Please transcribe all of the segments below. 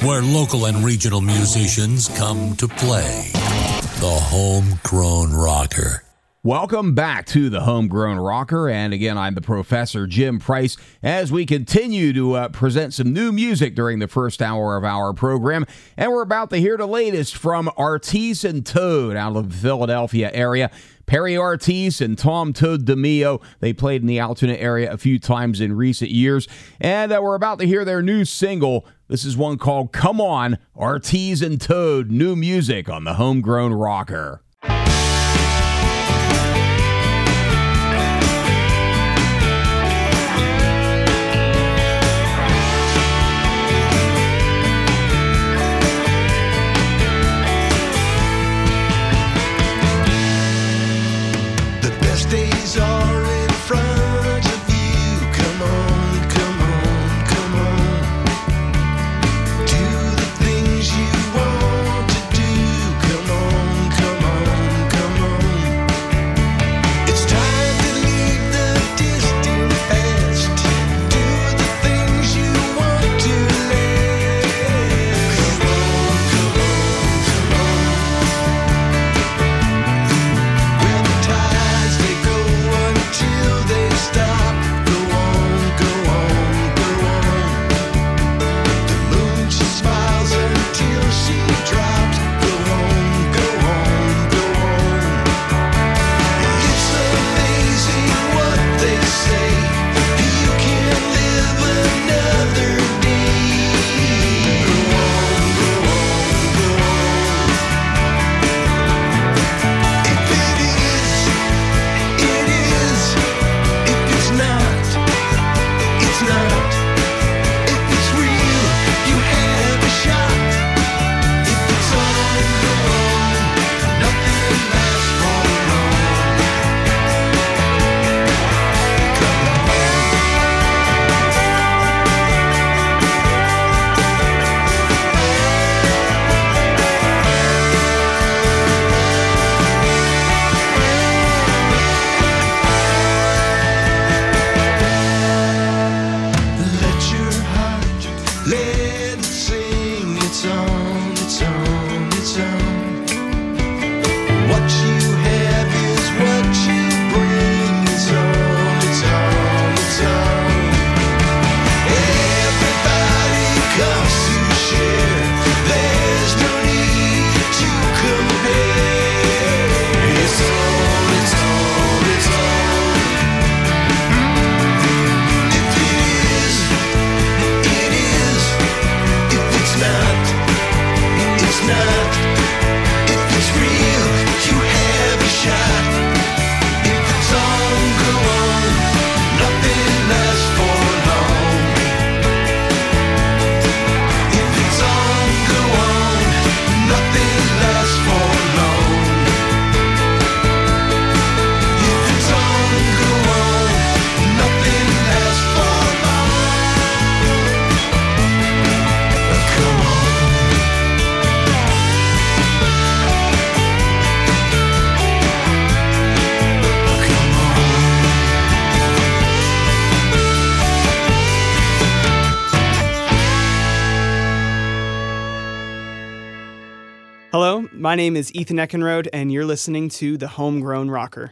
where local and regional musicians come to play. The Homegrown Rocker. Welcome back to the Homegrown Rocker, and again, I'm the Professor Jim Price as we continue to present some new music during the first hour of our program, and we're about to hear the latest from Artis and Toad out of the Philadelphia area. Perry Artis and Tom Toad DeMeo, they played in the Altoona area a few times in recent years, and we're about to hear their new single. This is one called Come On, Artis and Toad, new music on the Homegrown Rocker. Days are in front of you. Come on, come on, come on. Do the things you want to do. Come on, come on, come on. It's time to leave the distant past. Do the things you want to live. Come on, come on, come on. Where the tides they go until they stop. Go on, go on, go on. The moon she smiles until she drops. Go on, go on, go on. It's amazing what they say. You can live another day. Go on, go on, go on. If it is, it is. If it's not, it's not. If it's real, you have a shot. If it's on, go on. Nothing lasts for long. Come on. Let your heart, let it sing. It's on, it's on, it's on. What you have is what you bring. It's on, it's on, it's on. Everybody comes to share. There's no need to compare. It's on, it's on, it's on. If it is, it is. If it's not, it's not. If it's real, you have a shot. If it's on, go on. Nothing lasts for long. If it's on, go on. Nothing lasts for long. If it's on, go on. Nothing lasts for long. Come on. Come on. Hello, my name is Ethan Eckenrode, and you're listening to The Homegrown Rocker.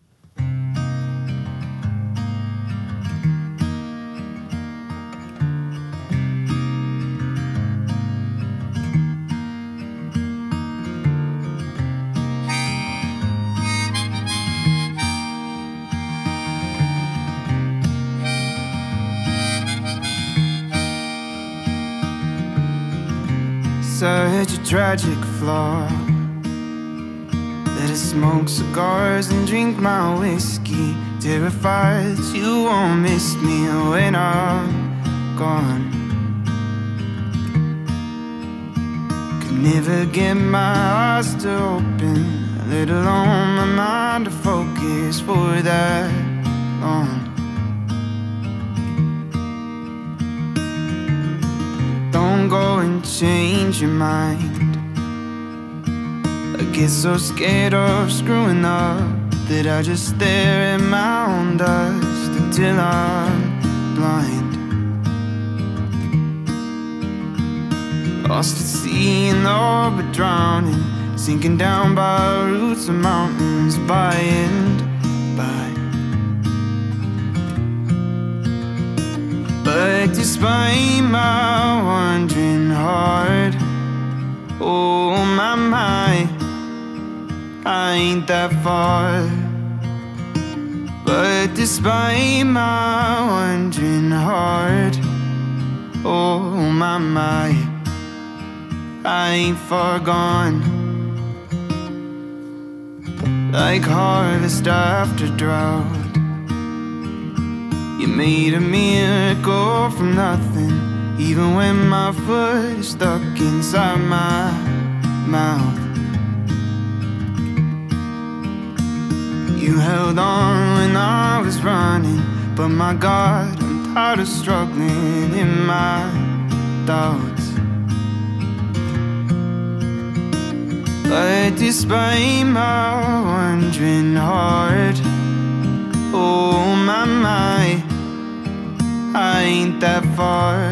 Such a tragic flaw that I smoke cigars and drink my whiskey, terrified you won't miss me when I'm gone. Could never get my eyes to open, let alone my mind to focus for that long. Don't go and change your mind. I get so scared of screwing up that I just stare at my own dust until I'm blind. lost at sea and all but drowning, sinking down by roots of mountains by and by. But despite my wandering heart, oh my, I ain't that far. But despite my wandering heart, oh my, I ain't far gone. Like harvest after drought, you made a miracle from nothing, even when my foot is stuck inside my mouth. You held on when I was running, but my God, I'm tired of struggling in my doubts. But despite my wandering heart, oh my, I ain't that far.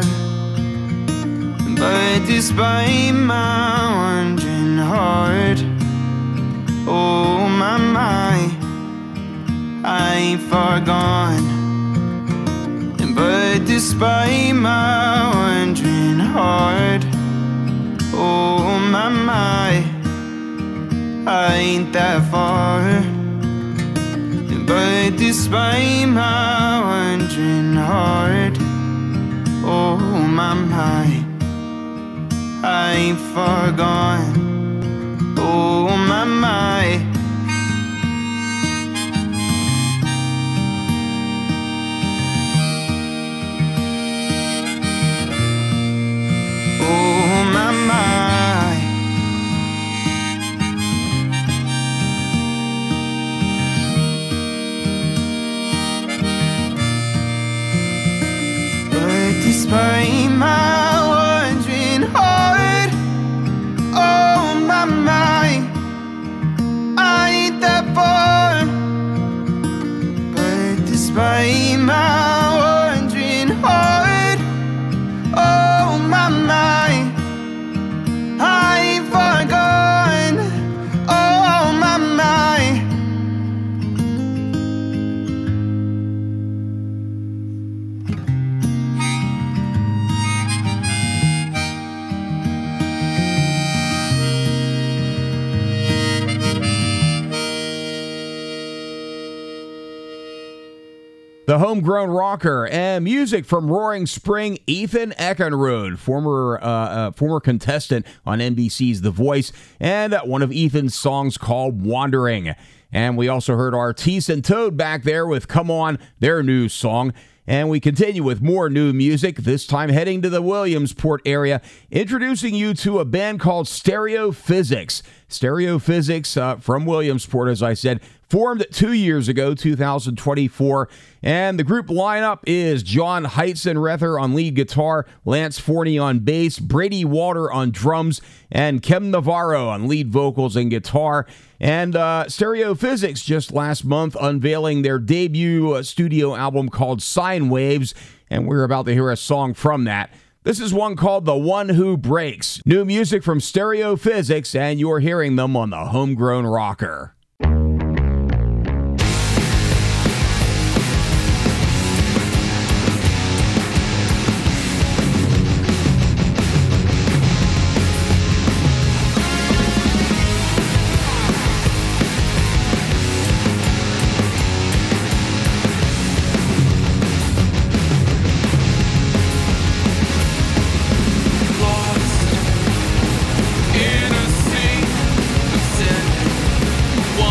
But despite my wandering heart, oh my, I ain't far gone. But despite my wandering heart, oh my, I ain't that far. But despite my wandering heart, oh my, I ain't far gone. Oh my. Oh my. But despite my wandering heart, oh my, I ain't that far. But despite my wandering heart, oh my, I ain't far gone. Oh my. The Homegrown Rocker, and music from Roaring Spring, Ethan Eckenrode, former contestant on NBC's The Voice, and one of Ethan's songs called Wandering. And we also heard Artiste and Toad back there with Come On, their new song. And we continue with more new music, this time heading to the Williamsport area, introducing you to a band called Stereophysics. Stereophysics from Williamsport, as I said, formed 2 years ago, 2024, and the group lineup is John Heitzenrether on lead guitar, Lance Forney on bass, Brady Walter on drums, and Kem Navarro on lead vocals and guitar. And Stereophysics just last month unveiling their debut studio album called Sine Waves, and we're about to hear a song from that. This is one called The One Who Breaks. New music from Stereophysics, and you're hearing them on the Homegrown Rocker. In a sea of sin,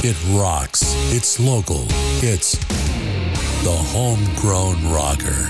It rocks. It's local. It's the Homegrown Rocker.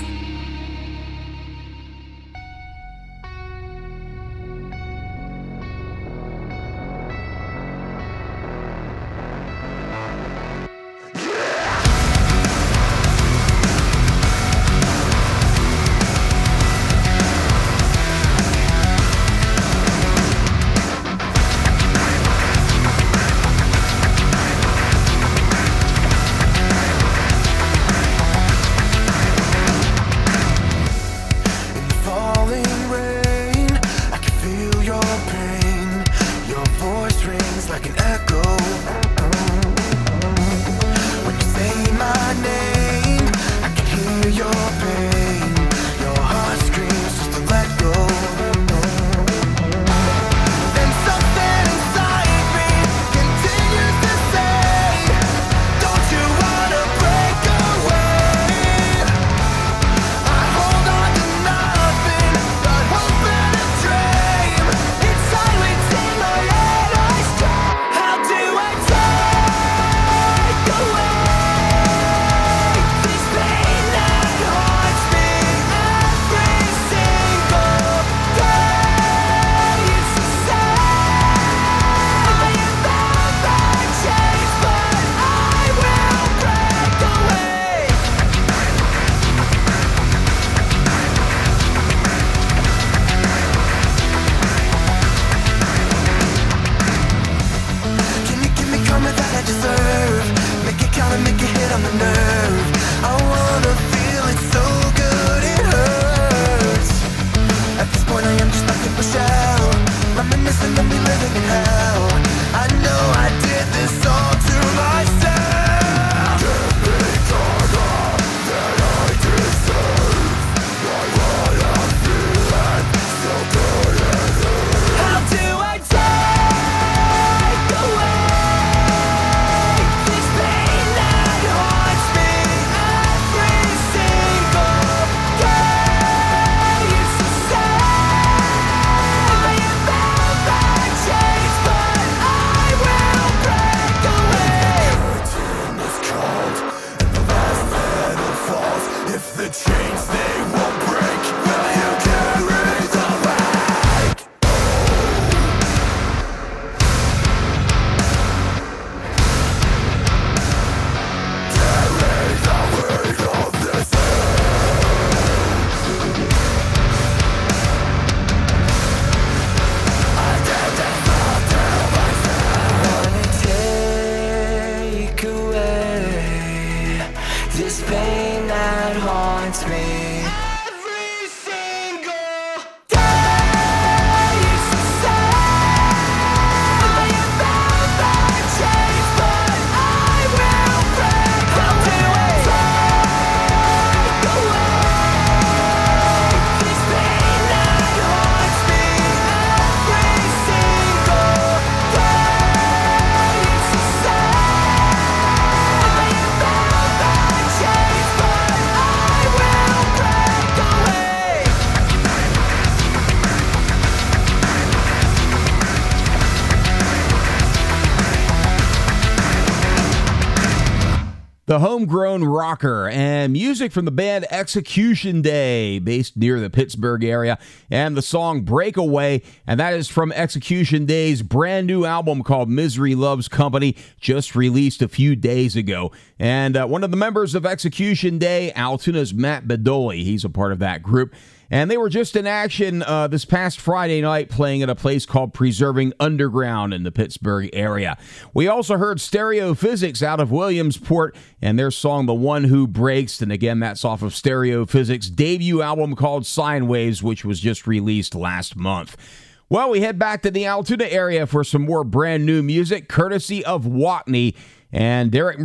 The Homegrown Rocker, and music from the band Execution Day, based near the Pittsburgh area, and the song Breakaway, and that is from Execution Day's brand new album called Misery Loves Company, just released a few days ago. And one of the members of Execution Day, Altoona's Matt Bedoli, he's a part of that group. And they were just in action this past Friday night playing at a place called Preserving Underground in the Pittsburgh area. We also heard Stereo Physics out of Williamsport and their song The One Who Breaks. And again, that's off of Stereo Physics' debut album called Sine Waves, which was just released last month. Well, we head back to the Altoona area for some more brand new music, courtesy of Watney. And Derek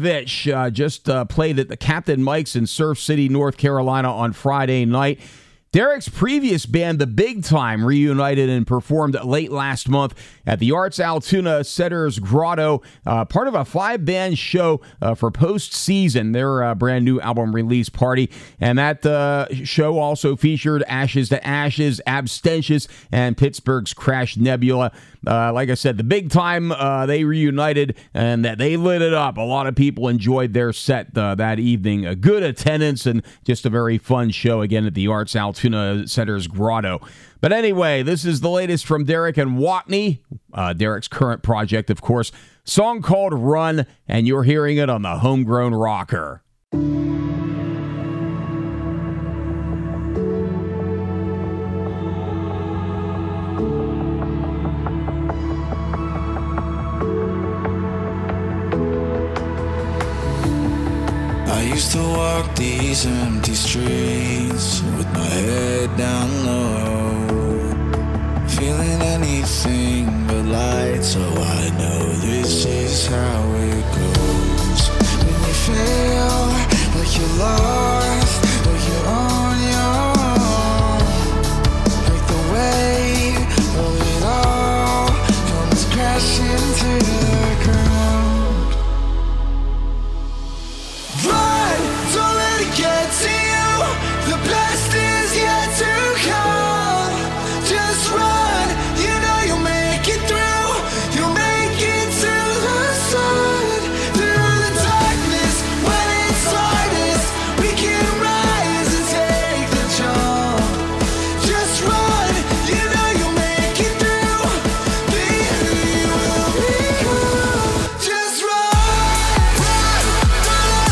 Mergenovich just played at the Captain Mike's in Surf City, North Carolina on Friday night. Derek's previous band, The Big Time, reunited and performed late last month at the Arts Altoona Setter's Grotto, part of a 5-band show for postseason, their brand new album release party. And that show also featured Ashes to Ashes, Abstentious, and Pittsburgh's Crash Nebula. Like I said, The Big Time, they reunited and they lit it up. A lot of people enjoyed their set that evening. A good attendance and just a very fun show again at the Arts Altoona Setter's Grotto. But anyway, this is the latest from Derek and Watney, Derek's current project, of course. Song called Run, and you're hearing it on the Homegrown Rocker. I used to walk these empty streets with my head down low, feeling anything but light, so I know this is how it goes. When you feel like you're lost, like you're on your own, like the weight of it all comes crashing to the ground. Run, don't let it get to you. The best is yet to come. Just run, you know you'll make it through. You'll make it to the sun. Through the darkness, when it's hardest, we can rise and take the jump. Just run, you know you'll make it through. Be who you will become. Just run, run, run,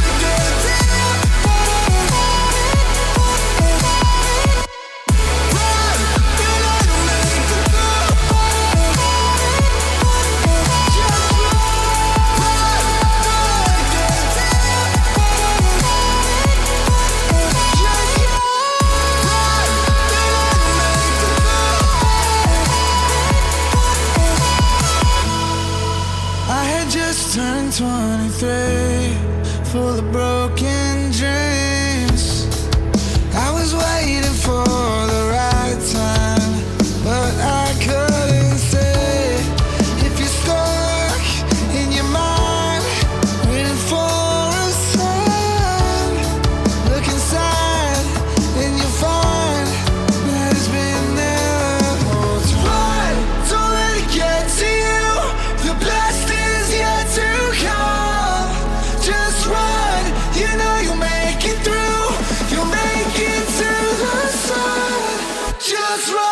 I had just turned 23, full of broken dreams. I was waiting for the right time, but I couldn't stay. If you're stuck in your mind, waiting for a sign, look inside and you'll find that it's been there the whole time. Don't let it get to you. The best is yet to come. Just run, you know you'll make it through. You'll make it to the sun. Just run.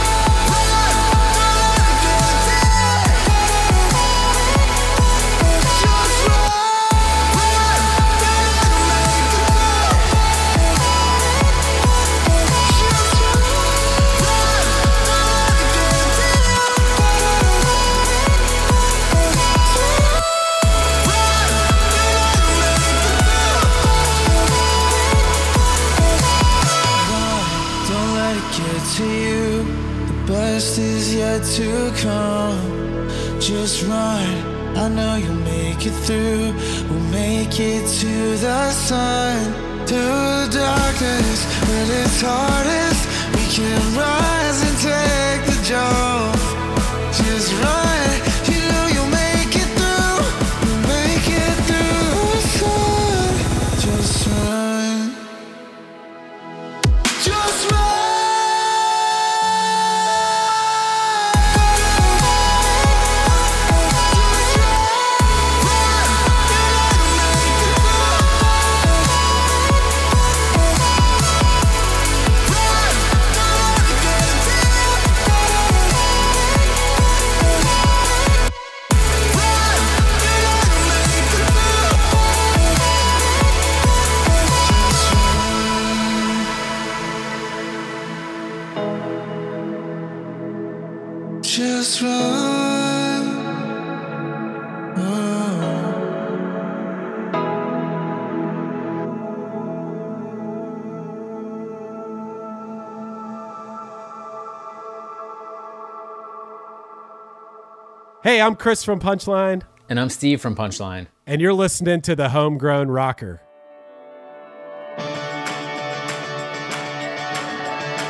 Just Don't let it get to you. The best is yet to come. Just run. I know you'll make it through. We'll make it to the sun. Through the darkness, when it's hardest, we can rise and take the jump. Just run. You know you'll make it through. You'll make it through the sun. Just run. Just run. Just run. Hey, I'm Chris from Punchline, And I'm Steve from Punchline. and you're listening to the Homegrown Rocker.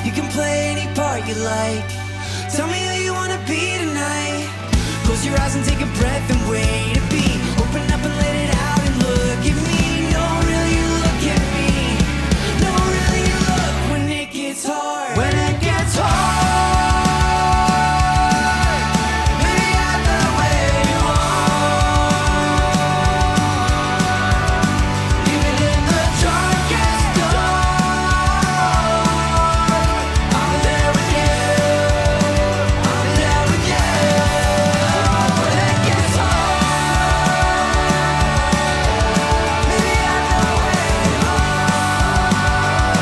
You can play any part you like. Tell me who you wanna be tonight. Close your eyes and take a breath and wait to be. Open up and let it out and look at me. No, really look at me. No, really look when it gets hard. When it gets hard. Maybe I'm the way you are. Even in the darkest dark, I'm there with you. I'm there with you. When it gets hard, maybe I'm the way you are.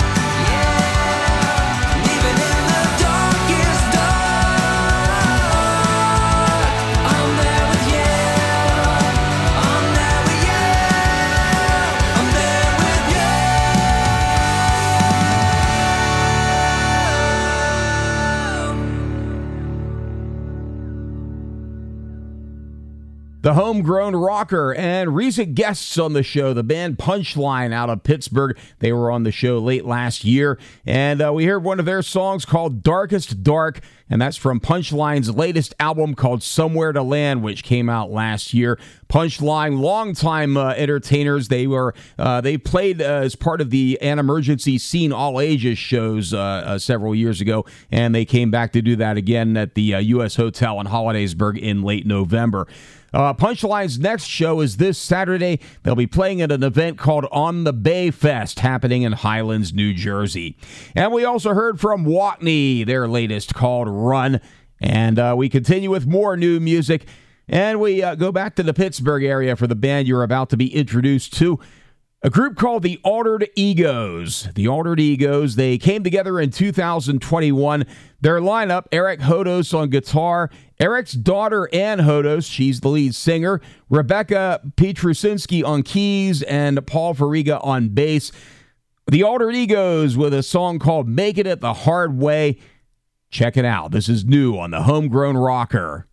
Yeah. Even in the darkest dark, I'm there with you. I'm there with you. I'm there with you. The Homegrown Rocker, and recent guests on the show, the band Punchline out of Pittsburgh. They were on the show late last year, and we heard one of their songs called Darkest Dark, and that's from Punchline's latest album called Somewhere to Land, which came out last year. Punchline, longtime entertainers. They played as part of the An Emergency Scene All Ages shows several years ago, and they came back to do that again at the U.S. Hotel in Hollidaysburg in late November. Punchline's next show is this Saturday. They'll be playing at an event called On the Bay Fest happening in Highlands, New Jersey. And we also heard from Watney, their latest called Run. And we continue with more new music. And we go back to the Pittsburgh area for the band you're about to be introduced to. A group called the Altered Egos. The Altered Egos, they came together in 2021. Their lineup, Eric Hodos on guitar, Eric's daughter Ann Hodos, she's the lead singer, Rebecca Petrusinski on keys, and Paul Fariga on bass. The Altered Egos with a song called Making It the Hard Way. Check it out. This is new on the Homegrown Rocker.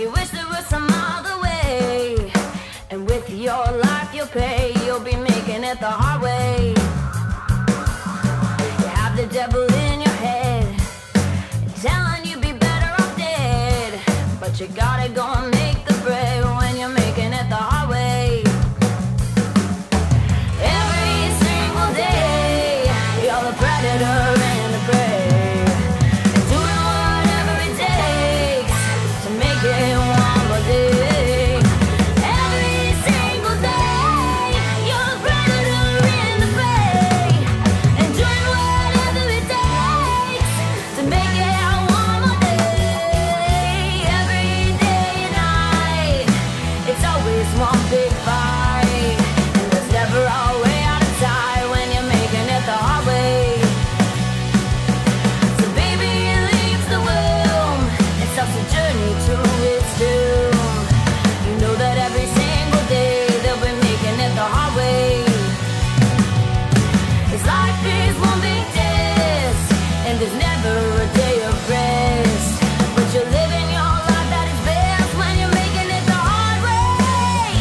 You wish there was some other way. And with your life you'll pay. You'll be making it the hard way. You have the devil in your head, telling you be better off dead. But you gotta go and make the bread when you're making it the hard way. Every single day, you're the predator and the prey. And doing whatever it takes to make it one more day. Every single day, you're the predator and the prey. And doing whatever it takes to make it one more day. Every day and night, it's always one big fight. And there's never a way out of sight when you're making it the hard way. So baby leaves the womb and starts the journey to its doom. You know that every single day they'll be making it the hard way. 'Cause life is one big test, and there's never a day of rest. But you're living your life that is best when you're making it the hard way.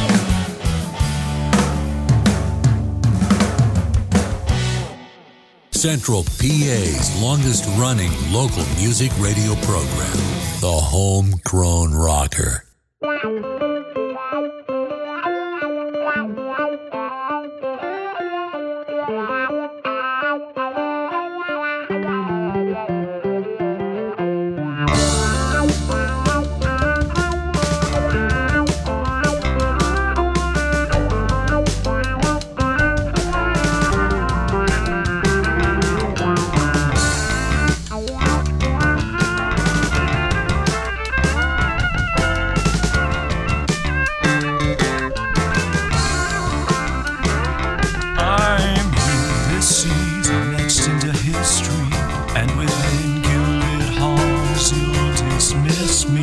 Central PA's longest running local music radio program, The Homegrown Rocker. I'm Ulysses, I'm etched into history, and within gilded halls you'll dismiss me.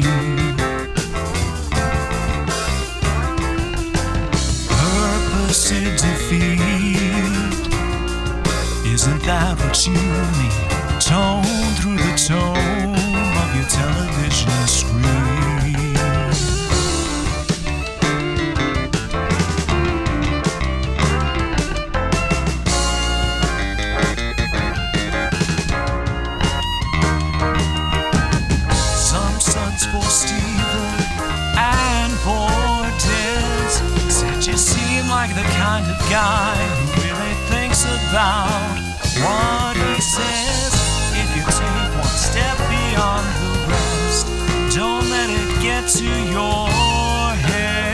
Purpose to defeat, isn't that what you need? Tone through the tone of your television screen. Some sons for Steven and for Des said you seem like the kind of guy who really thinks about what he says. If you take one step beyond the rest, don't let it get to your head.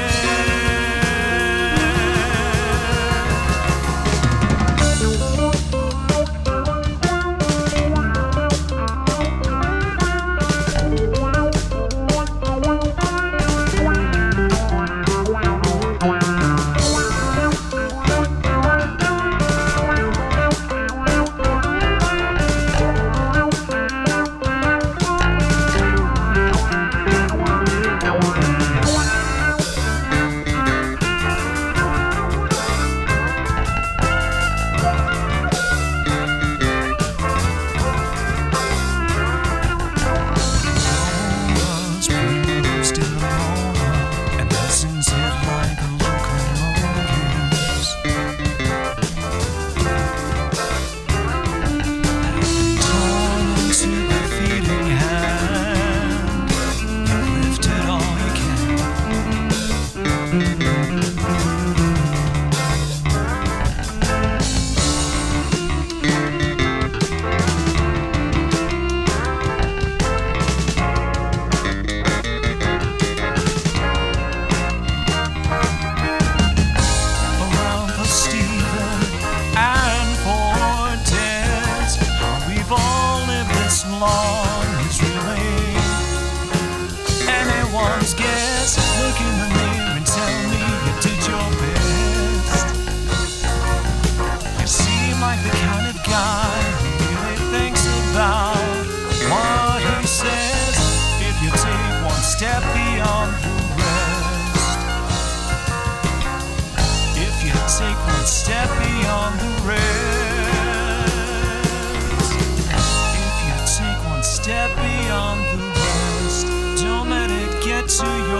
Was bruised in the moment, and lessons hit like locomotives. Torn into the feeding hand, you've lifted all you around for Steven and for Des. How we've all lived this long is really anyone's guess. Look in the mirror and tell me you did your best. You seem like the kind of guy who really thinks about what he says. If you take one step beyond the rest, if you take one step beyond the rest, if you take one step beyond the rest, don't let it get to you.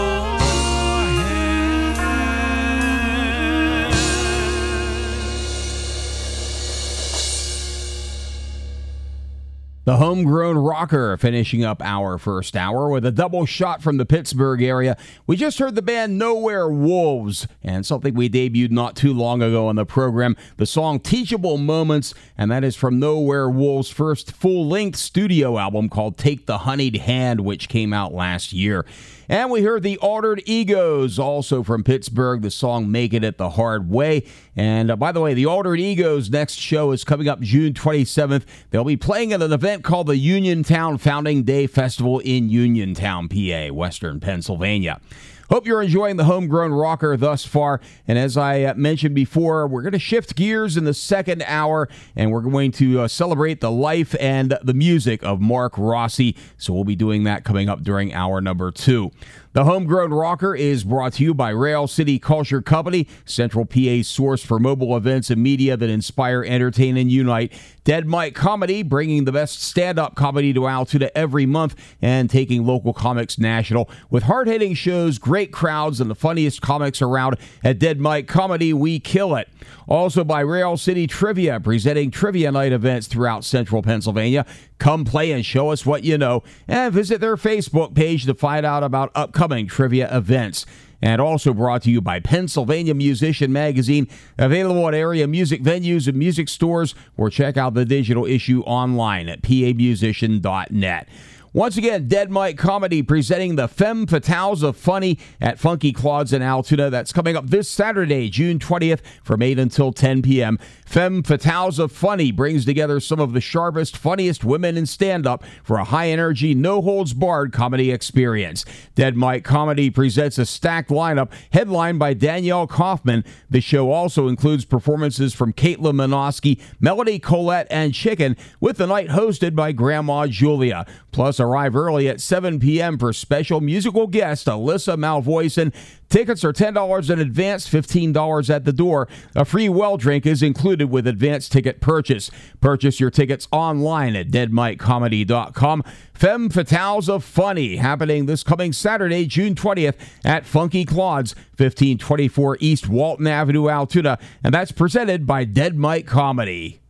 The Homegrown Rocker finishing up our first hour with a double shot from the Pittsburgh area. We just heard the band Nowhere Wolves and something we debuted not too long ago on the program, the song Teachable Moments, and that is from Nowhere Wolves' first full-length studio album called Take the Honeyed Hand, which came out last year. And we heard the Altered Egos, also from Pittsburgh, the song Making It the Hard Way. And by the way, the Altered Egos' next show is coming up June 27th. They'll be playing at an event called the Uniontown Founding Day Festival in Uniontown, PA, Western Pennsylvania. Hope you're enjoying the Homegrown Rocker thus far. And as I mentioned before, we're going to shift gears in the second hour, and we're going to celebrate the life and the music of Mark Rossi. So we'll be doing that coming up during hour number 2. The Homegrown Rocker is brought to you by Rail City Culture Company, Central PA's source for mobile events and media that inspire, entertain, and unite. Dead Mike Comedy, bringing the best stand-up comedy to Altoona every month and taking local comics national. With hard-hitting shows, great crowds, and the funniest comics around at Dead Mike Comedy, we kill it. Also by Rail City Trivia, presenting trivia night events throughout Central Pennsylvania. Come play and show us what you know, and visit their Facebook page to find out about upcoming trivia events. And also brought to you by Pennsylvania Musician Magazine, available at area music venues and music stores, or check out the digital issue online at pamusician.net. Once again, Dead Mike Comedy presenting the Femme Fatales of Funny at Funky Claude's in Altoona. That's coming up this Saturday, June 20th from 8 until 10 p.m. Femme Fatales of Funny brings together some of the sharpest, funniest women in stand-up for a high-energy, no-holds-barred comedy experience. Dead Mike Comedy presents a stacked lineup headlined by Danielle Kaufman. The show also includes performances from Caitlin Minoski, Melody Colette, and Chicken, with the night hosted by Grandma Julia. Plus, arrive early at 7 p.m. for special musical guest Alyssa Malvoisin. Tickets are $10 in advance, $15 at the door. A free well drink is included with advance ticket purchase. Purchase your tickets online at deadmikecomedy.com. Femme Fatales of Funny, happening this coming Saturday, June 20th at Funky Claude's, 1524 East Walton Avenue, Altoona, and that's presented by Dead Mike Comedy.